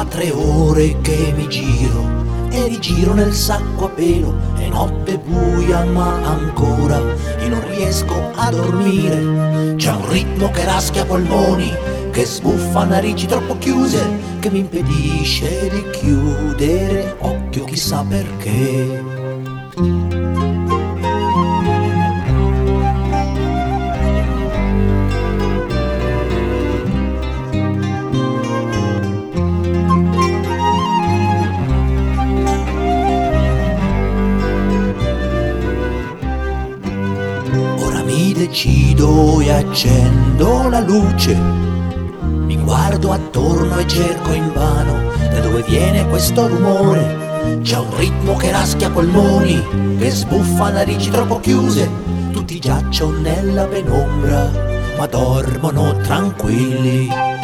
3 ore che mi giro e rigiro nel sacco a pelo. È notte buia ma ancora io non riesco a dormire. C'è un ritmo che raschia polmoni, che sbuffa narici troppo chiuse, che mi impedisce di chiudere occhio chissà perché. Mi decido e accendo la luce, mi guardo attorno e cerco invano da dove viene questo rumore. C'è un ritmo che raschia polmoni, che sbuffa narici troppo chiuse. Tutti giacciono nella penombra ma dormono tranquilli.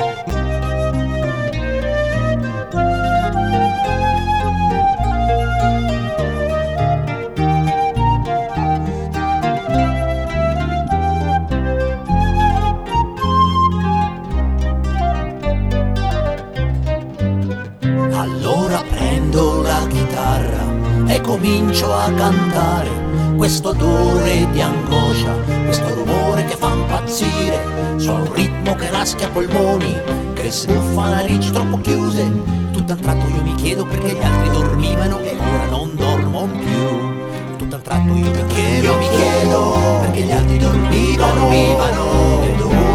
Allora prendo la chitarra e comincio a cantare questo odore di angoscia, questo rumore che fa impazzire. Sono un ritmo che raschia polmoni, che sbuffa narici troppo chiuse. Tutto a un tratto io mi chiedo perché gli altri dormivano e ora non dormo più. Tutto a un tratto io mi chiedo perché gli altri dormivano e